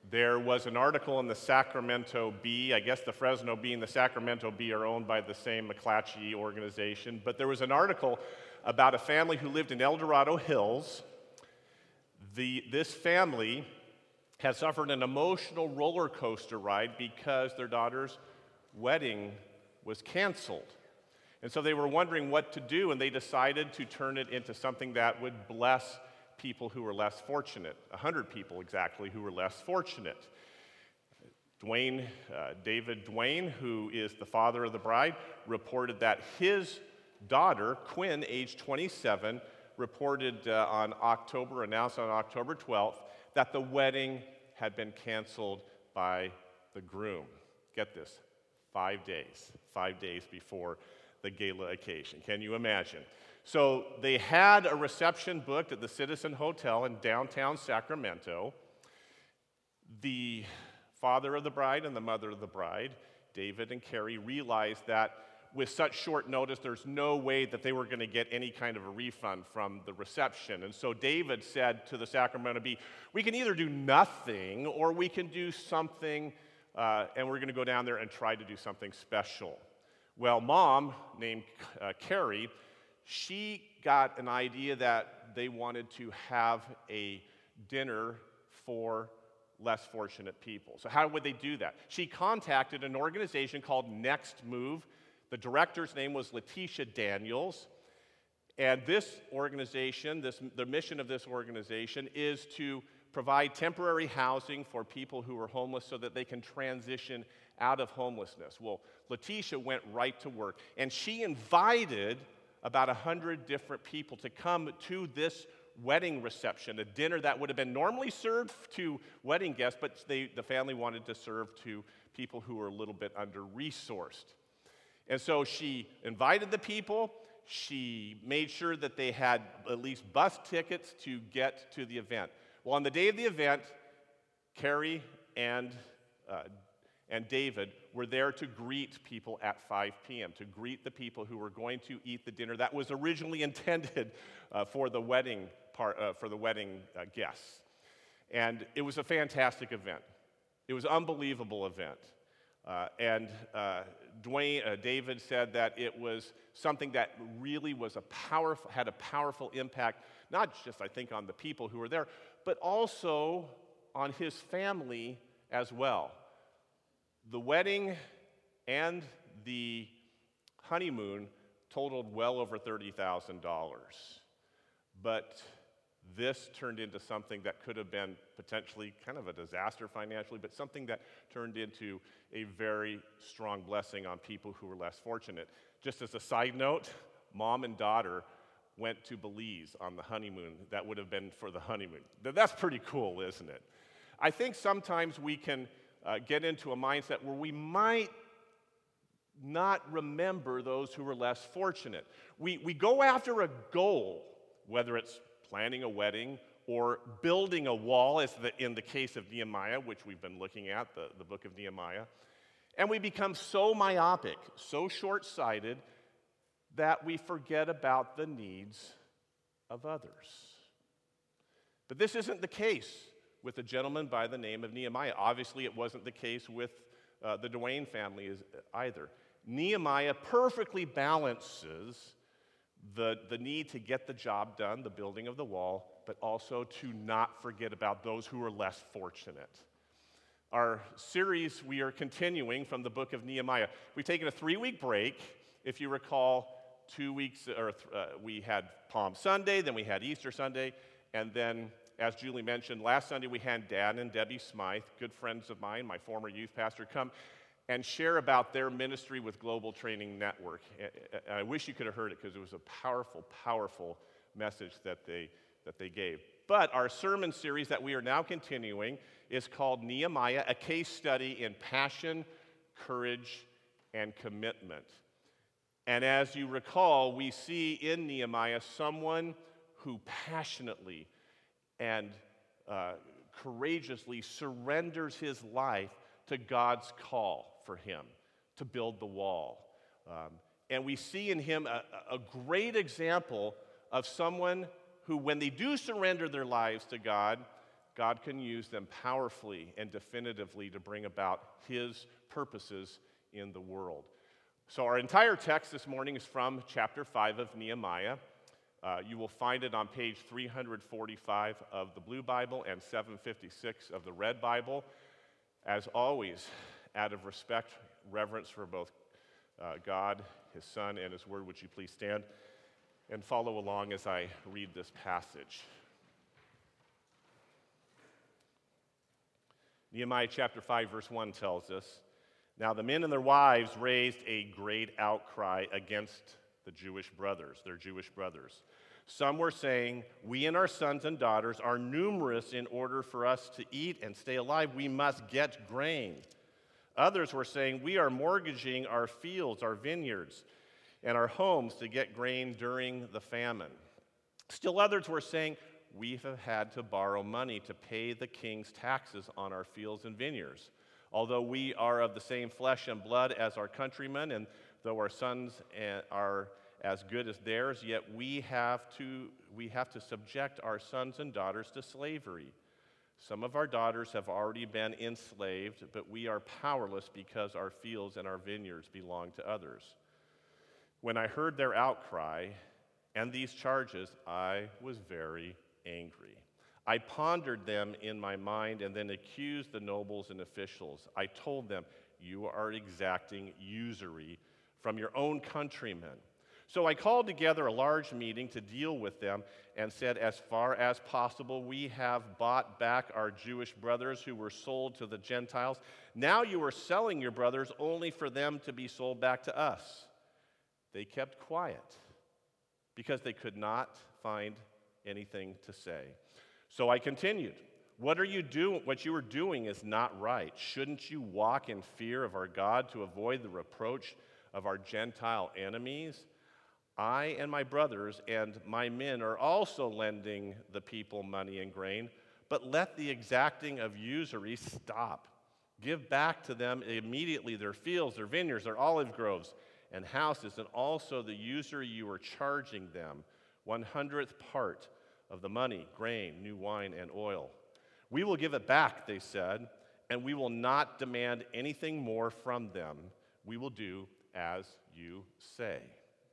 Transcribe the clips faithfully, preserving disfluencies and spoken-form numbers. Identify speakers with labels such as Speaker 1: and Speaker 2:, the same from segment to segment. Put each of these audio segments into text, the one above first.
Speaker 1: There was an article in the Sacramento Bee. I guess the Fresno Bee and the Sacramento Bee are owned by the same McClatchy organization. But there was an article about a family who lived in El Dorado Hills. The, this family had suffered an emotional roller coaster ride because their daughter's wedding was canceled. And so they were wondering what to do, and they decided to turn it into something that would bless people who were less fortunate, one hundred people exactly who were less fortunate. Dwayne, uh, David Dwayne, who is the father of the bride, reported that his daughter, Quinn, age twenty-seven, reported uh, on October, announced on October twelfth, that the wedding had been canceled by the groom. Get this, five days, five days before the gala occasion. Can you imagine? So they had a reception booked at the Citizen Hotel in downtown Sacramento. The father of the bride and the mother of the bride, David and Carrie, realized that with such short notice, there's no way that they were going to get any kind of a refund from the reception. And so David said to the Sacramento Bee, we can either do nothing or we can do something, uh, and we're going to go down there and try to do something special. Well, mom, named uh, Carrie, she got an idea that they wanted to have a dinner for less fortunate people. So how would they do that? She contacted an organization called Next Move. The director's name was Letitia Daniels. And this organization, this, the mission of this organization is to provide temporary housing for people who are homeless so that they can transition out of homelessness. Well, Letitia went right to work, and she invited about one hundred different people to come to this wedding reception, a dinner that would have been normally served to wedding guests, but they, the family wanted to serve to people who were a little bit under-resourced. And so she invited the people. She made sure that they had at least bus tickets to get to the event. Well, on the day of the event, Carrie and uh, and David were there to greet people at five p.m., to greet the people who were going to eat the dinner that was originally intended uh, for the wedding part, uh, for the wedding uh, guests. And it was a fantastic event. It was an unbelievable event. Uh, and uh, Dwayne, uh, David said that it was something that really was a powerful, had a powerful impact, not just, I think, on the people who were there, but also on his family as well. The wedding and the honeymoon totaled well over thirty thousand dollars. But this turned into something that could have been potentially kind of a disaster financially, but something that turned into a very strong blessing on people who were less fortunate. Just as a side note, mom and daughter went to Belize on the honeymoon. That would have been for the honeymoon. That's pretty cool, isn't it? I think sometimes we can uh, get into a mindset where we might not remember those who were less fortunate. We, we go after a goal, whether it's planning a wedding or building a wall, as the, in the case of Nehemiah, which we've been looking at, the, the book of Nehemiah, and we become so myopic, so short-sighted, that we forget about the needs of others. But this isn't the case with a gentleman by the name of Nehemiah. Obviously, it wasn't the case with uh, the Dwayne family either. Nehemiah perfectly balances the, the need to get the job done, the building of the wall, but also to not forget about those who are less fortunate. Our series, we are continuing from the book of Nehemiah. We've taken a three-week break. If you recall, two weeks, or uh, we had Palm Sunday, then we had Easter Sunday, and then, as Julie mentioned, last Sunday we had Dan and Debbie Smythe, good friends of mine, my former youth pastor, come and share about their ministry with Global Training Network. I wish you could have heard it because it was a powerful, powerful message that they that they gave. But our sermon series that we are now continuing is called Nehemiah, a case study in passion, courage, and commitment. And as you recall, we see in Nehemiah someone who passionately and uh, courageously surrenders his life to God's call for him to build the wall. Um, and we see in him a, a great example of someone who, when they do surrender their lives to God, God can use them powerfully and definitively to bring about his purposes in the world. So our entire text this morning is from chapter five of Nehemiah. Uh, you will find it on page three forty-five of the Blue Bible and seven fifty-six of the Red Bible. As always, out of respect, reverence for both uh, God, his Son, and his Word, would you please stand and follow along as I read this passage. Nehemiah chapter five, verse one tells us, "Now the men and their wives raised a great outcry against the Jewish brothers, their Jewish brothers. Some were saying, 'We and our sons and daughters are numerous in order for us to eat and stay alive. We must get grain.' Others were saying, 'We are mortgaging our fields, our vineyards, and our homes to get grain during the famine.' Still others were saying, 'We have had to borrow money to pay the king's taxes on our fields and vineyards. Although we are of the same flesh and blood as our countrymen, and though our sons are as good as theirs, yet we have to we have to subject our sons and daughters to slavery. Some of our daughters have already been enslaved, but we are powerless because our fields and our vineyards belong to others.' When I heard their outcry and these charges, I was very angry. I pondered them in my mind and then accused the nobles and officials. I told them, 'You are exacting usury from your own countrymen.' So I called together a large meeting to deal with them and said, 'As far as possible, we have bought back our Jewish brothers who were sold to the Gentiles. Now you are selling your brothers only for them to be sold back to us.' They kept quiet because they could not find anything to say. So I continued, 'What are you doing? What you are doing is not right. Shouldn't you walk in fear of our God to avoid the reproach of our Gentile enemies? I and my brothers and my men are also lending the people money and grain, but let the exacting of usury stop. Give back to them immediately their fields, their vineyards, their olive groves, and houses, and also the usury you are charging them, one hundredth part of the money, grain, new wine, and oil. We will give it back,' they said, 'and we will not demand anything more from them. We will do as you say.'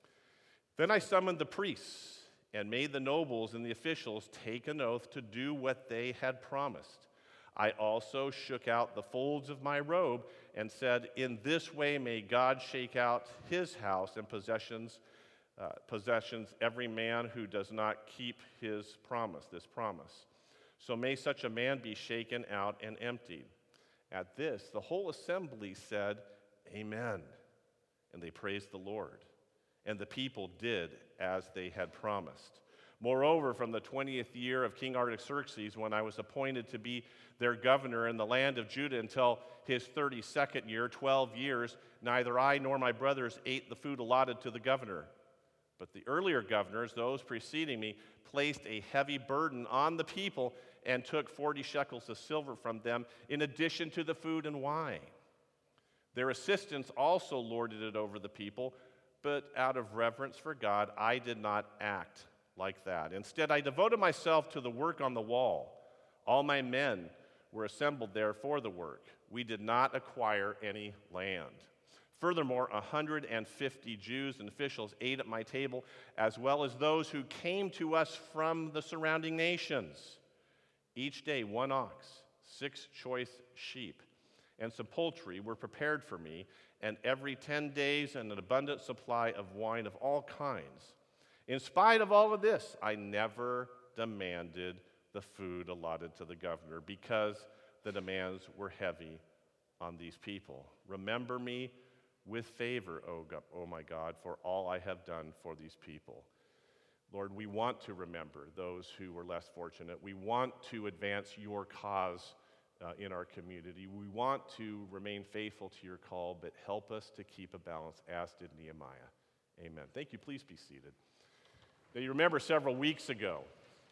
Speaker 1: Then I summoned the priests and made the nobles and the officials take an oath to do what they had promised. I also shook out the folds of my robe and said, 'In this way may God shake out his house and possessions, uh, possessions every man who does not keep his promise, this promise. So may such a man be shaken out and emptied.' At this, the whole assembly said, 'Amen,' and they praised the Lord. And the people did as they had promised. Moreover, from the twentieth year of King Artaxerxes, when I was appointed to be their governor in the land of Judah until his thirty-second year, twelve years, neither I nor my brothers ate the food allotted to the governor. But the earlier governors, those preceding me, placed a heavy burden on the people and took forty shekels of silver from them in addition to the food and wine. Their assistants also lorded it over the people, but out of reverence for God, I did not act like that. Instead, I devoted myself to the work on the wall. All my men were assembled there for the work. We did not acquire any land. Furthermore, one hundred fifty Jews and officials ate at my table, as well as those who came to us from the surrounding nations. Each day, one ox, six choice sheep, and some poultry were prepared for me, and every ten days an abundant supply of wine of all kinds. In spite of all of this, I never demanded the food allotted to the governor because the demands were heavy on these people. Remember me with favor, O God, oh my God, for all I have done for these people. Lord, we want to remember those who were less fortunate. We want to advance your cause uh, in our community. We want to remain faithful to your call, but help us to keep a balance, as did Nehemiah. Amen. Thank you. Please be seated. Now, you remember several weeks ago,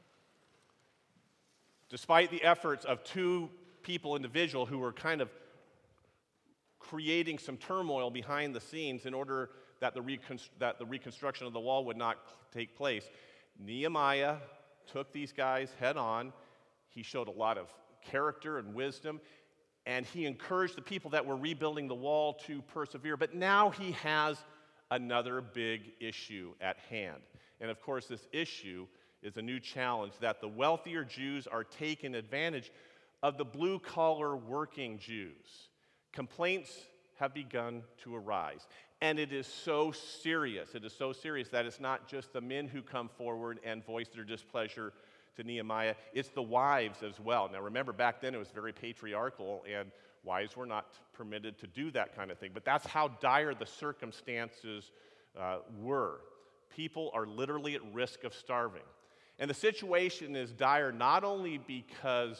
Speaker 1: despite the efforts of two people, individual, who were kind of creating some turmoil behind the scenes in order that the, reconstru- that the reconstruction of the wall would not take place, Nehemiah took these guys head on. he showed a lot of character and wisdom, and he encouraged the people that were rebuilding the wall to persevere. But now he has another big issue at hand. And of course, this issue is a new challenge that the wealthier Jews are taking advantage of the blue-collar working Jews. Complaints have begun to arise. And it is so serious. It is so serious that it's not just the men who come forward and voice their displeasure to Nehemiah, it's the wives as well. Now remember, back then it was very patriarchal, and wives were not permitted to do that kind of thing. But that's how dire the circumstances uh, were. People are literally at risk of starving. And the situation is dire not only because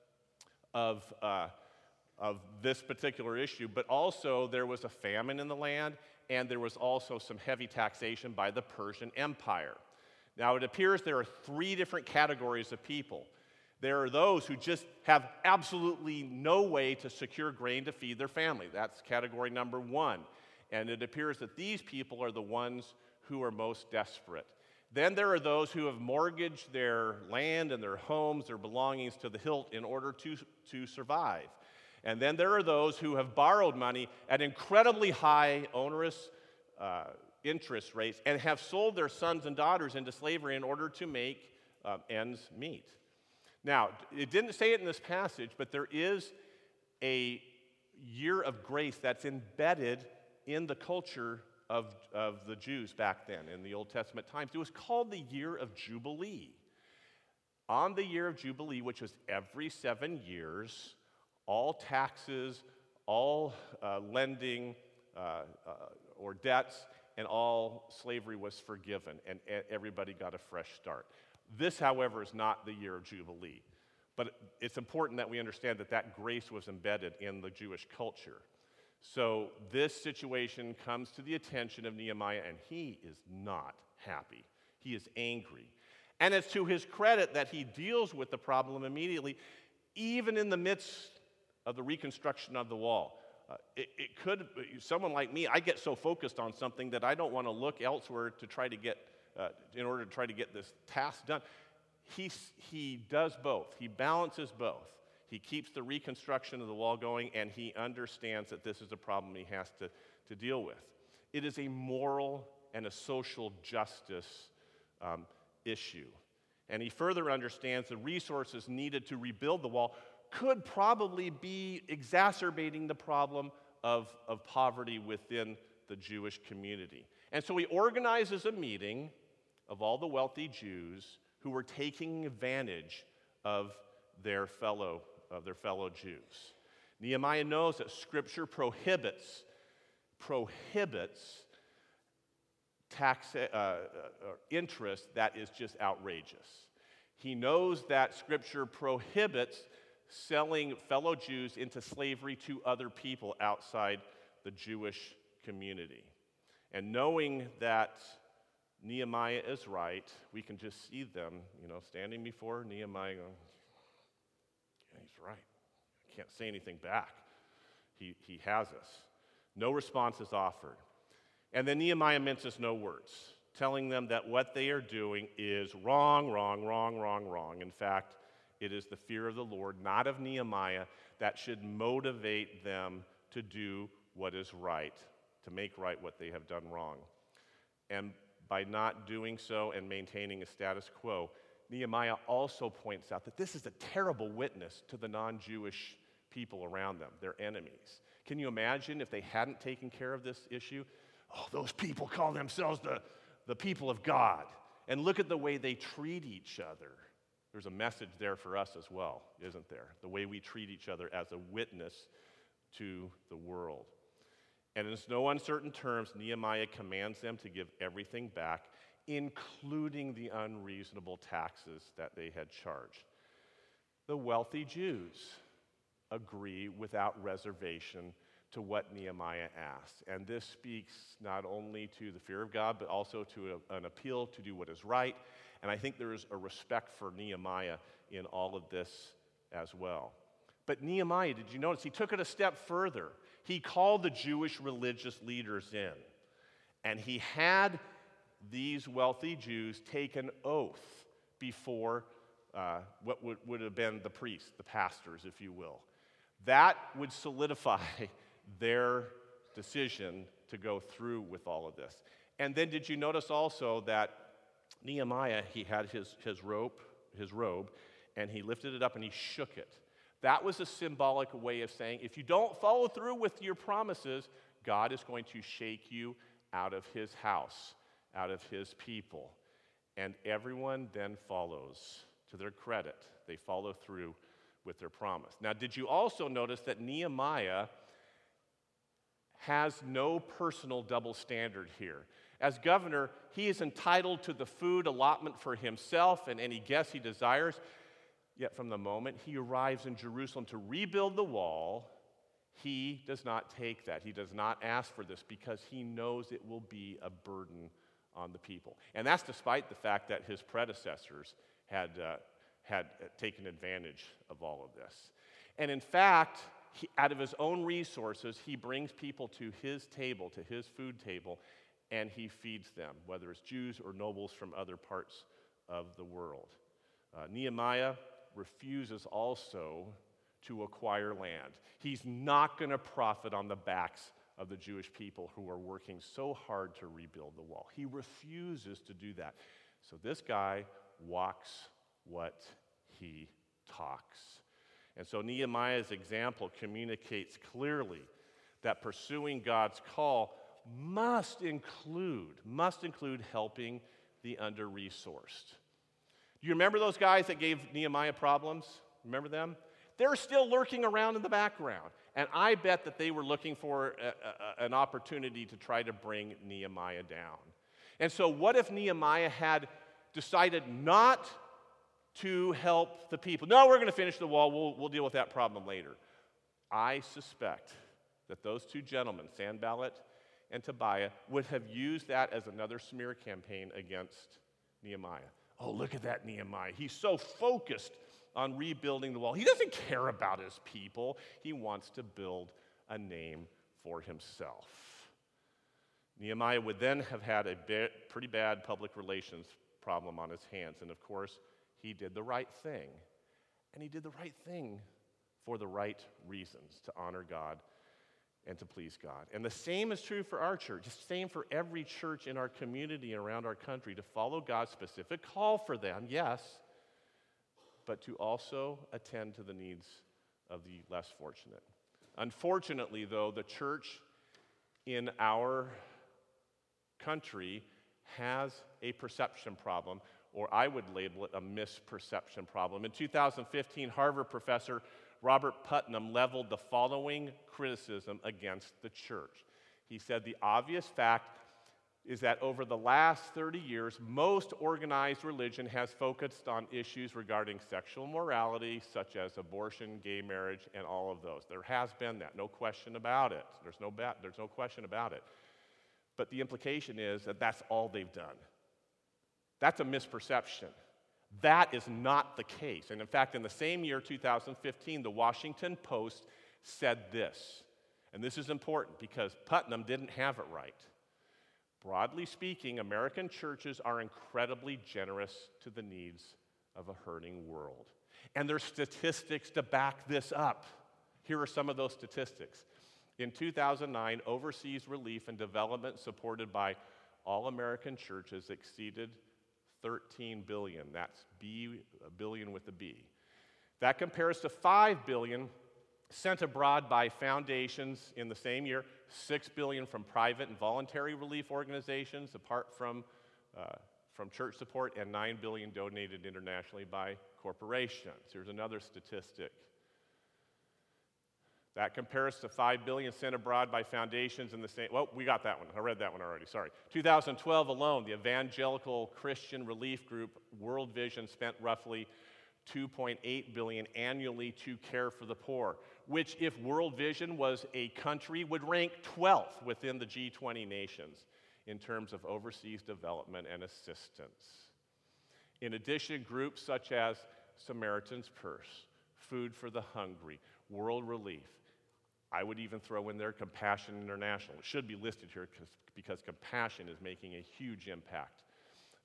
Speaker 1: of, uh, of this particular issue, but also there was a famine in the land, and there was also some heavy taxation by the Persian Empire. Now, it appears there are three different categories of people. There are those who just have absolutely no way to secure grain to feed their family. That's category number one. And it appears that these people are the ones who are most desperate. Then there are those who have mortgaged their land and their homes, their belongings to the hilt in order to, to survive. And then there are those who have borrowed money at incredibly high, onerous uh, interest rates and have sold their sons and daughters into slavery in order to make uh, ends meet. Now, it didn't say it in this passage, but there is a year of grace that's embedded in the culture of, of the Jews back then in the Old Testament times. It was called the year of Jubilee. On the year of Jubilee, which was every seven years, all taxes, all uh, lending uh, uh, or debts, and all slavery was forgiven, and everybody got a fresh start. This, however, is not the year of Jubilee. But it's important that we understand that that grace was embedded in the Jewish culture. So this situation comes to the attention of Nehemiah, and he is not happy. He is angry. And it's to his credit that he deals with the problem immediately, even in the midst of the reconstruction of the wall. Uh, it, it could, someone like me, I get so focused on something that I don't want to look elsewhere to try to get, uh, in order to try to get this task done. He, he does both. He balances both. He keeps the reconstruction of the wall going, and he understands that this is a problem he has to, to deal with. It is a moral and a social justice um, issue. And he further understands the resources needed to rebuild the wall could probably be exacerbating the problem of, of poverty within the Jewish community. And so he organizes a meeting of all the wealthy Jews who were taking advantage of their fellow, of their fellow Jews. Nehemiah knows that Scripture prohibits, prohibits tax, uh, uh, interest that is just outrageous. He knows that Scripture prohibits selling fellow Jews into slavery to other people outside the Jewish community. And knowing that Nehemiah is right, we can just see them, you know, standing before Nehemiah going, yeah, he's right. I can't say anything back. He, he has us. No response is offered. And then Nehemiah minces no words, telling them that what they are doing is wrong, wrong, wrong, wrong, wrong. In fact, it is the fear of the Lord, not of Nehemiah, that should motivate them to do what is right, to make right what they have done wrong. And by not doing so and maintaining a status quo, Nehemiah also points out that this is a terrible witness to the non-Jewish people around them, their enemies. Can you imagine if they hadn't taken care of this issue? Oh, those people call themselves the, the people of God. And look at the way they treat each other. There's a message there for us as well, isn't there? The way we treat each other as a witness to the world. And in no uncertain terms, Nehemiah commands them to give everything back, including the unreasonable taxes that they had charged. The wealthy Jews agree without reservation to what Nehemiah asks. And this speaks not only to the fear of God, but also to a, an appeal to do what is right. And I think there is a respect for Nehemiah in all of this as well. But Nehemiah, did you notice, he took it a step further. He called the Jewish religious leaders in, and he had these wealthy Jews take an oath before uh, what would, would have been the priests, the pastors, if you will. That would solidify their decision to go through with all of this. And then did you notice also that Nehemiah, he had his, his rope, his robe, and he lifted it up and he shook it. That was a symbolic way of saying, if you don't follow through with your promises, God is going to shake you out of his house, out of his people. And everyone then follows. To their credit, they follow through with their promise. Now, did you also notice that Nehemiah has no personal double standard here? As governor, he is entitled to the food allotment for himself and any guests he desires. Yet from the moment he arrives in Jerusalem to rebuild the wall, he does not take that. He does not ask for this because he knows it will be a burden on the people. And that's despite the fact that his predecessors had, uh, had taken advantage of all of this. And in fact, he, out of his own resources, he brings people to his table, to his food table, and he feeds them, whether it's Jews or nobles from other parts of the world. Uh, Nehemiah refuses also to acquire land. He's not going to profit on the backs of the Jewish people who are working so hard to rebuild the wall. He refuses to do that. So this guy walks what he talks. And so Nehemiah's example communicates clearly that pursuing God's call must include, must include helping the under-resourced. Do you remember those guys that gave Nehemiah problems? Remember them? They're still lurking around in the background. And I bet that they were looking for a, a, an opportunity to try to bring Nehemiah down. And so what if Nehemiah had decided not to help the people? No, we're going to finish the wall. We'll, we'll deal with that problem later. I suspect that those two gentlemen, Sanballat and Tobiah, would have used that as another smear campaign against Nehemiah. Oh, look at that Nehemiah. He's so focused on rebuilding the wall. He doesn't care about his people. He wants to build a name for himself. Nehemiah would then have had a bit, pretty bad public relations problem on his hands. And of course, he did the right thing. And he did the right thing for the right reasons, to honor God and to please God. And the same is true for our church. The same for every church in our community and around our country, to follow God's specific call for them, yes, but to also attend to the needs of the less fortunate. Unfortunately, though, the church in our country has a perception problem, or I would label it a misperception problem. In two thousand fifteen, Harvard professor Robert Putnam leveled the following criticism against the church. He said, the obvious fact is that over the last thirty years, most organized religion has focused on issues regarding sexual morality, such as abortion, gay marriage, and all of those. There has been that, no question about it. There's no, ba- there's no question about it. But the implication is that that's all they've done. That's a misperception. That is not the case. And in fact, in the same year, two thousand fifteen, the Washington Post said this, and this is important because Putnam didn't have it right. Broadly speaking, American churches are incredibly generous to the needs of a hurting world. And there's statistics to back this up. Here are some of those statistics. In two thousand nine, overseas relief and development supported by all American churches exceeded thirteen billion. That's B, a billion with a B. That compares to five billion sent abroad by foundations in the same year, six billion from private and voluntary relief organizations apart from, uh, from church support, and nine billion donated internationally by corporations. Here's another statistic. That compares to five billion dollars sent abroad by foundations in the same, well, we got that one. I read that one already, sorry. two thousand twelve alone, the Evangelical Christian Relief Group, World Vision, spent roughly two point eight billion dollars annually to care for the poor, which, if World Vision was a country, would rank twelfth within the G twenty nations in terms of overseas development and assistance. In addition, groups such as Samaritan's Purse, Food for the Hungry, World Relief, I would even throw in there Compassion International. It should be listed here because, because Compassion is making a huge impact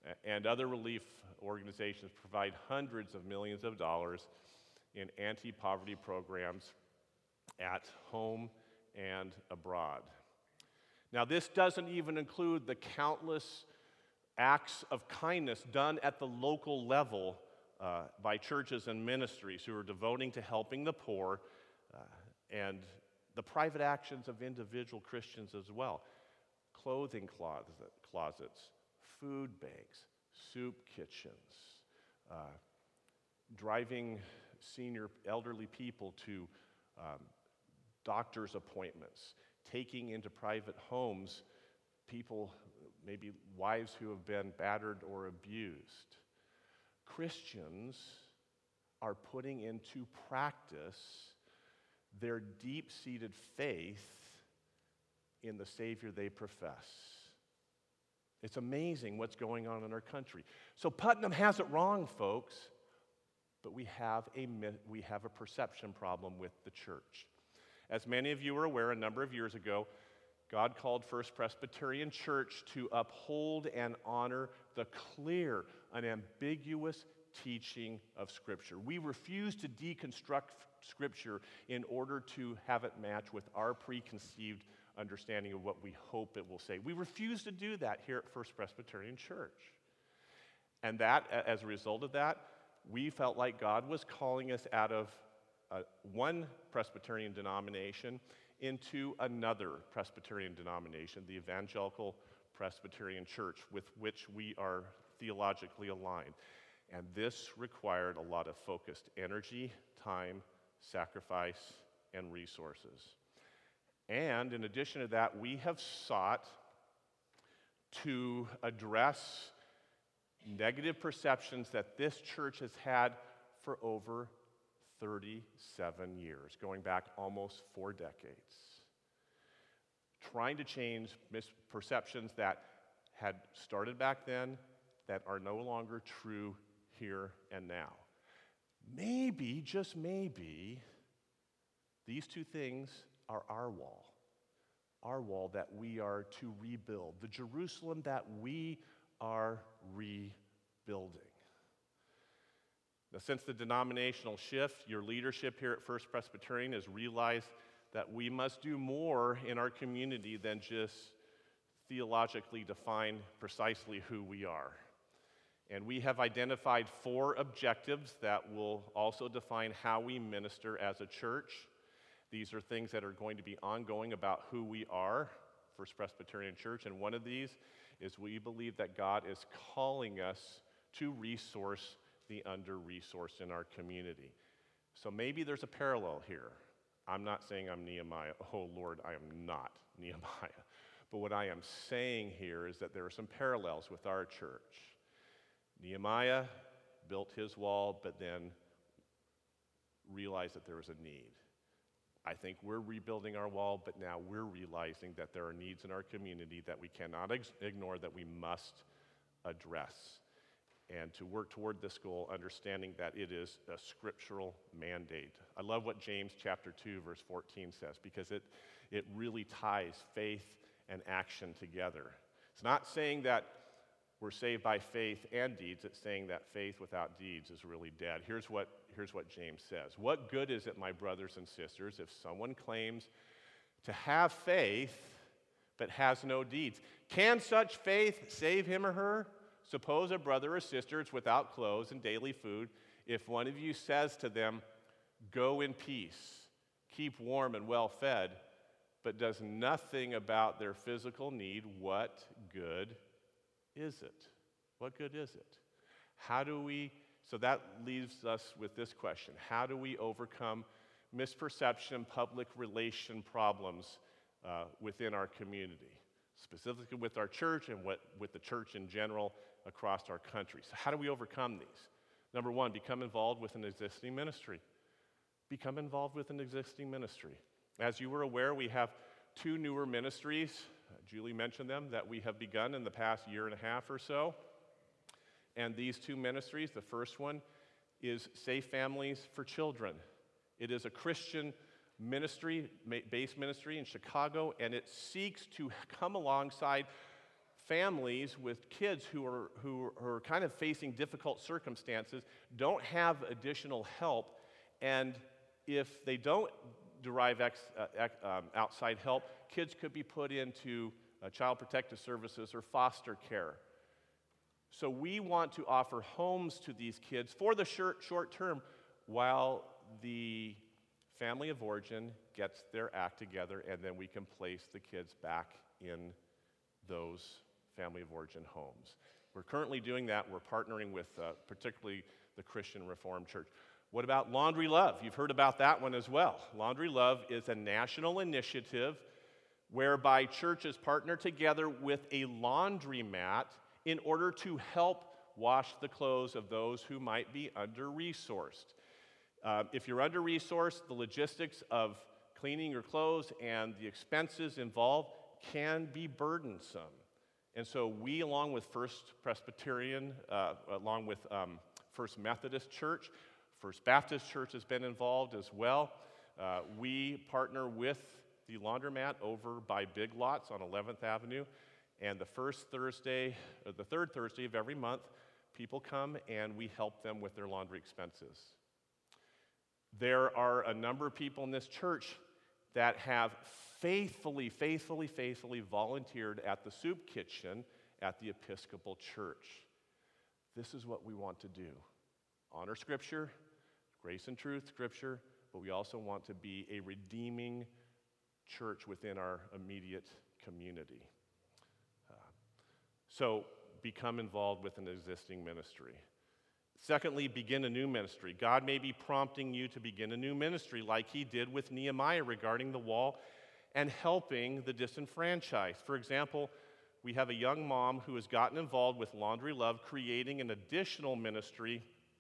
Speaker 1: and other relief organizations provide hundreds of millions of dollars in anti-poverty programs at home and abroad. Now, this doesn't even include the countless acts of kindness done at the local level uh, by churches and ministries who are devoting to helping the poor, uh, and the private actions of individual Christians as well. Clothing closet, closets, food banks, soup kitchens, uh, driving senior elderly people to um, doctor's appointments, taking into private homes people, maybe wives who have been battered or abused. Christians are putting into practice their deep-seated faith in the Savior they profess. It's amazing what's going on in our country. So Putnam has it wrong, folks, but we have a we have a perception problem with the church. As many of you are aware, a number of years ago, God called First Presbyterian Church to uphold and honor the clear, unambiguous teaching of Scripture. We refuse to deconstruct Scripture in order to have it match with our preconceived understanding of what we hope it will say. We refuse to do that here at First Presbyterian Church. And that, as a result of that, we felt like God was calling us out of uh, one Presbyterian denomination into another Presbyterian denomination, the Evangelical Presbyterian Church, with which we are theologically aligned. And this required a lot of focused energy, time, sacrifice, and resources. And in addition to that, we have sought to address negative perceptions that this church has had for over thirty-seven years, going back almost four decades. Trying to change misperceptions that had started back then that are no longer true here and now. Maybe, just maybe, these two things are our wall. Our wall that we are to rebuild. The Jerusalem that we are rebuilding. Now, since the denominational shift, your leadership here at First Presbyterian has realized that we must do more in our community than just theologically define precisely who we are. And we have identified four objectives that will also define how we minister as a church. These are things that are going to be ongoing about who we are, First Presbyterian Church, and one of these is we believe that God is calling us to resource the under-resourced in our community. So maybe there's a parallel here. I'm not saying I'm Nehemiah. Oh, Lord, I am not Nehemiah. But what I am saying here is that there are some parallels with our church. Nehemiah built his wall, but then realized that there was a need. I think we're rebuilding our wall, but now we're realizing that there are needs in our community that we cannot ex- ignore, that we must address. And to work toward this goal, understanding that it is a scriptural mandate. I love what James chapter two, verse fourteen says, because it, it really ties faith and action together. It's not saying that we're saved by faith and deeds. It's saying that faith without deeds is really dead. Here's what, here's what James says. What good is it, my brothers and sisters, if someone claims to have faith but has no deeds? Can such faith save him or her? Suppose a brother or sister is without clothes and daily food. If one of you says to them, go in peace, keep warm and well fed, but does nothing about their physical need, what good is it? What good is it? How do we, so that leaves us with this question. How do we overcome misperception, public relation problems uh, within our community? Specifically with our church and what, with the church in general across our country. So how do we overcome these? Number one, become involved with an existing ministry. Become involved with an existing ministry. As you were aware, we have two newer ministries. Uh, Julie mentioned them, that we have begun in the past year and a half or so. And these two ministries, the first one is Safe Families for Children. It is a Christian ministry, based ministry in Chicago, and it seeks to come alongside families with kids who are, who are kind of facing difficult circumstances don't have additional help, and if they don't derive ex, uh, ex, um, outside help, kids could be put into uh, child protective services or foster care. So we want to offer homes to these kids for the short, short term while the family of origin gets their act together, and then we can place the kids back in those family of origin homes. We're currently doing that. We're partnering with uh, particularly the Christian Reformed Church. What about Laundry Love? You've heard about that one as well. Laundry Love is a national initiative whereby churches partner together with a laundromat in order to help wash the clothes of those who might be under-resourced. Uh, if you're under-resourced, the logistics of cleaning your clothes and the expenses involved can be burdensome. And so we, along with First Presbyterian, uh, along with um, First Methodist Church, First Baptist Church has been involved as well. Uh, we partner with the laundromat over by Big Lots on eleventh Avenue. And the first Thursday, or the third Thursday of every month, people come and we help them with their laundry expenses. There are a number of people in this church that have faithfully, faithfully, faithfully volunteered at the soup kitchen at the Episcopal Church. This is what we want to do. Honor Scripture, grace and truth Scripture, but we also want to be a redeeming church within our immediate community. Uh, so become involved with an existing ministry. Secondly, begin a new ministry. God may be prompting you to begin a new ministry like he did with Nehemiah regarding the wall and helping the disenfranchised. For example, we have a young mom who has gotten involved with Laundry Love, creating an additional ministry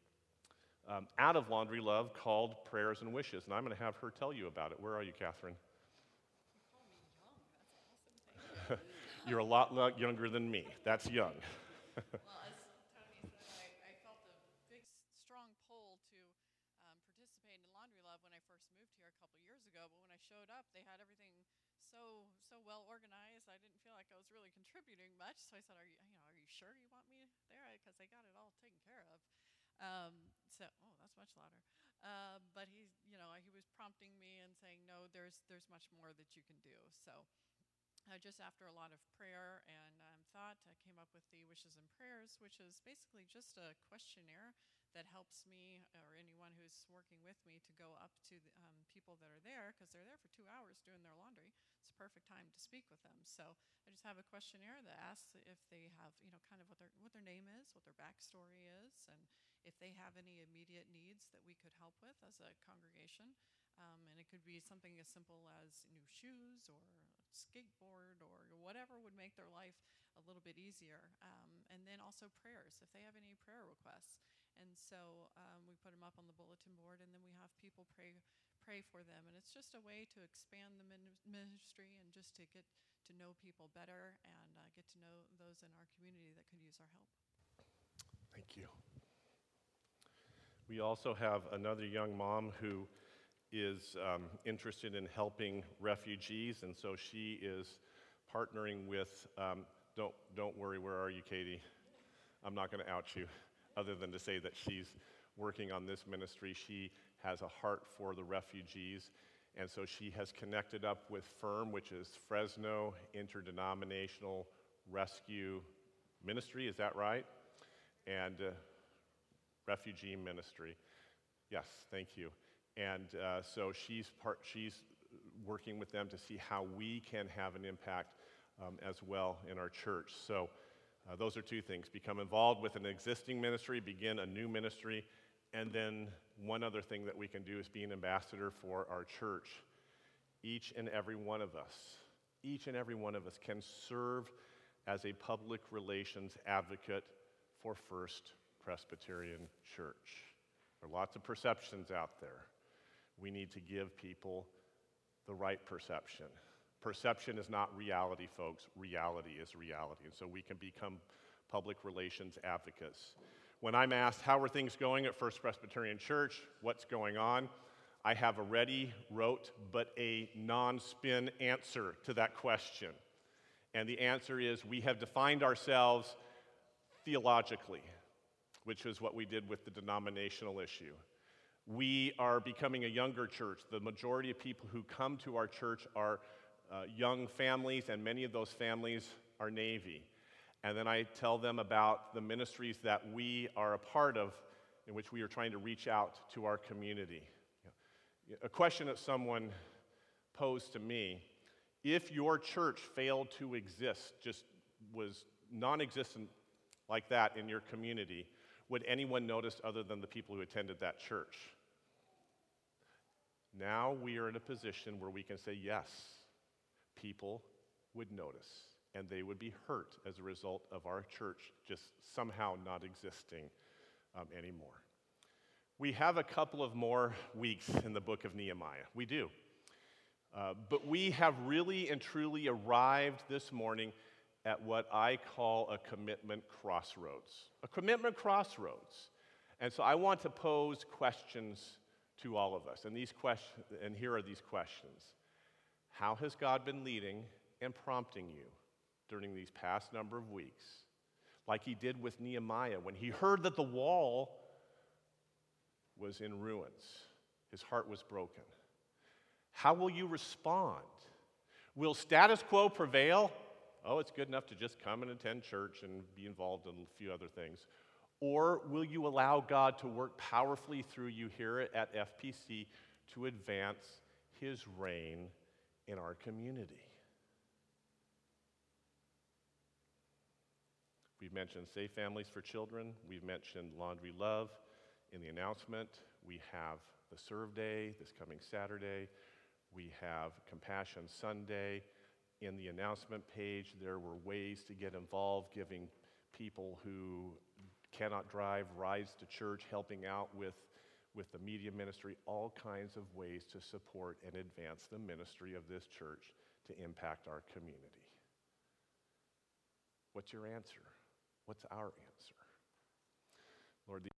Speaker 1: um, out of Laundry Love called Prayers and Wishes. And I'm going to have her tell you about it. Where are you, Catherine?
Speaker 2: You call me young. That's awesome. Thank you.
Speaker 1: You're a lot younger than me. That's young.
Speaker 2: Well, as Tony said, I, I felt a big, strong pull to um, participate in Laundry Love when I first moved here a couple years ago. But when I showed up, they had everything so so well organized. I didn't feel like I was really contributing much. So I said, "Are you, you know, are you sure you want me there? Because they got it all taken care of." Um, so, oh, that's much louder. Uh, but he, you know, he was prompting me and saying, "No, there's there's much more that you can do." So. Uh, just after a lot of prayer and um, thought, I came up with the Wishes and Prayers, which is basically just a questionnaire that helps me or anyone who's working with me to go up to the um, people that are there, because they're there for two hours doing their laundry. It's a perfect time to speak with them. So I just have a questionnaire that asks if they have, you know, kind of what their what their name is, what their backstory is, and if they have any immediate needs that we could help with as a congregation. Um, and it could be something as simple as new shoes or skateboard or whatever would make their life a little bit easier. Um, and then also prayers, if they have any prayer requests. And so um, we put them up on the bulletin board, and then we have people pray pray for them. And it's just a way to expand the min- ministry and just to get to know people better and uh, get to know those in our community that could use our help.
Speaker 1: Thank you. We also have another young mom who is um, interested in helping refugees, and so she is partnering with, um, don't, don't worry, where are you, Katie? I'm not going to out you, other than to say that she's working on this ministry. She has a heart for the refugees, and so she has connected up with FIRM, which is Fresno Interdenominational Rescue Ministry, is that right? And uh, Refugee Ministry. Yes, thank you. And uh, so she's part, she's working with them to see how we can have an impact um, as well in our church. So uh, those are two things. Become involved with an existing ministry, begin a new ministry, and then one other thing that we can do is be an ambassador for our church. Each and every one of us, each and every one of us can serve as a public relations advocate for First Presbyterian Church. There are lots of perceptions out there. We need to give people the right perception. Perception is not reality, folks. Reality is reality. And so we can become public relations advocates. When I'm asked, how are things going at First Presbyterian Church? What's going on? I have a ready, rote, but a non-spin answer to that question. And the answer is we have defined ourselves theologically, which is what we did with the denominational issue. We are becoming a younger church. The majority of people who come to our church are uh, young families, and many of those families are Navy. And then I tell them about the ministries that we are a part of, in which we are trying to reach out to our community. A question that someone posed to me: if your church failed to exist, just was non-existent like that in your community, would anyone notice other than the people who attended that church? Now we are in a position where we can say, yes, people would notice, and they would be hurt as a result of our church just somehow not existing um, anymore. We have a couple of more weeks in the book of Nehemiah. We do. Uh, but we have really and truly arrived this morning at what I call a commitment crossroads. A commitment crossroads. And so I want to pose questions to all of us. And these questions, and here are these questions. How has God been leading and prompting you during these past number of weeks? Like he did with Nehemiah when he heard that the wall was in ruins. His heart was broken. How will you respond? Will status quo prevail? Oh, it's good enough to just come and attend church and be involved in a few other things. Or will you allow God to work powerfully through you here at F P C to advance his reign in our community? We've mentioned Safe Families for Children. We've mentioned Laundry Love in the announcement. We have the Serve Day this coming Saturday. We have Compassion Sunday. In the announcement page, there were ways to get involved, giving people who cannot drive rides to church, helping out with, with the media ministry, all kinds of ways to support and advance the ministry of this church to impact our community. What's your answer? What's our answer? Lord,